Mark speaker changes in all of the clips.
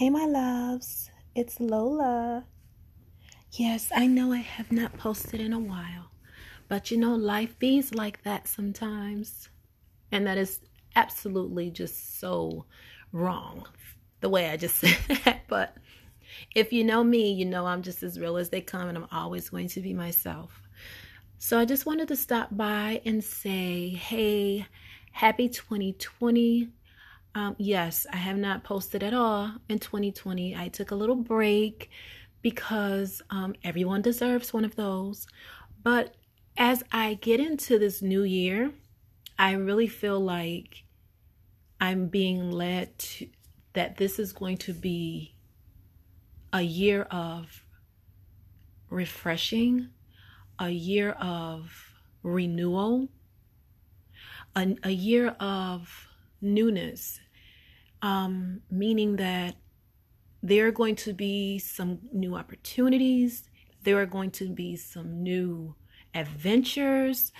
Speaker 1: Hey, my loves, it's Lola. Yes, I know I have not posted in a while, but life bees like that sometimes. And that is absolutely just so wrong, the way I just said that. But if you know me, you know I'm just as real as they come, and I'm always going to be myself. So I just wanted to stop by and say, hey, happy 2020. Yes, I have not posted at all in 2020. I took a little break because everyone deserves one of those. But as I get into this new year, I really feel like I'm being led to that this is going to be a year of refreshing, a year of renewal, a year of newness, meaning that there are going to be some new opportunities. There are going to be some new adventures.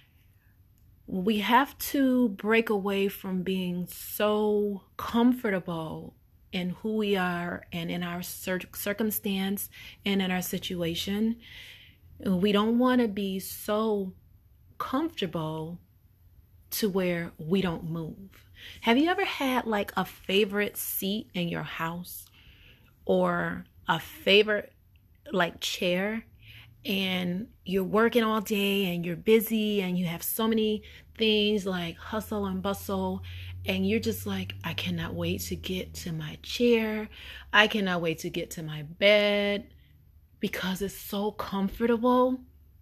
Speaker 1: We have to break away from being so comfortable in who we are and in our circumstance and in our situation. We don't want to be so comfortable to where we don't move. Have you ever had like a favorite seat in your house or a favorite like chair, and you're working all day and you're busy and you have so many things like hustle and bustle, and you're just like, I cannot wait to get to my chair. I cannot wait to get to my bed because it's so comfortable.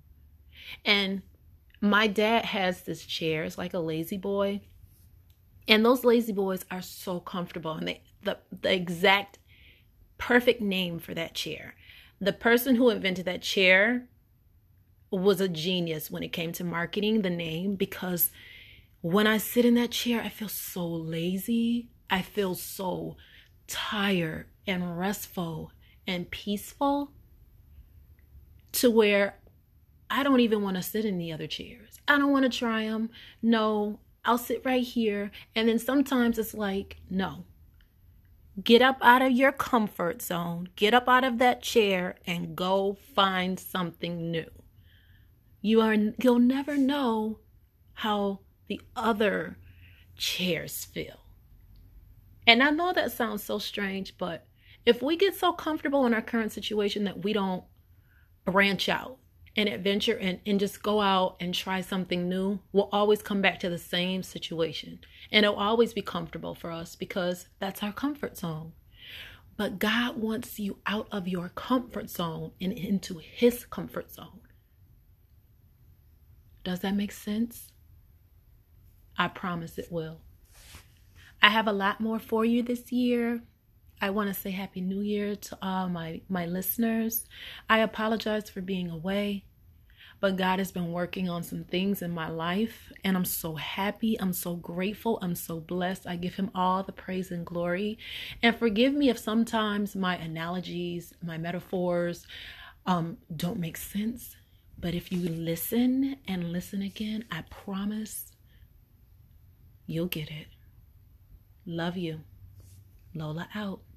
Speaker 1: And my dad has this chair. It's like a lazy boy. And those lazy boys are so comfortable. And the exact perfect name for that chair. The person who invented that chair was a genius when it came to marketing the name, because when I sit in that chair, I feel so lazy. I feel so tired and restful and peaceful to where I don't even want to sit in the other chairs. I don't want to try them. No, I'll sit right here. And then sometimes it's like, no, get up out of your comfort zone. Get up out of that chair and go find something new. You'll never know how the other chairs feel. And I know that sounds so strange, but if we get so comfortable in our current situation that we don't branch out and adventure and just go out and try something new, we'll always come back to the same situation. And it'll always be comfortable for us because that's our comfort zone. But God wants you out of your comfort zone and into His comfort zone. Does that make sense? I promise it will. I have a lot more for you this year. I want to say Happy New Year to all my listeners. I apologize for being away, but God has been working on some things in my life, and I'm so happy. I'm so grateful. I'm so blessed. I give Him all the praise and glory. And forgive me if sometimes my analogies, my metaphors don't make sense. But if you listen and listen again, I promise you'll get it. Love you. Lola out.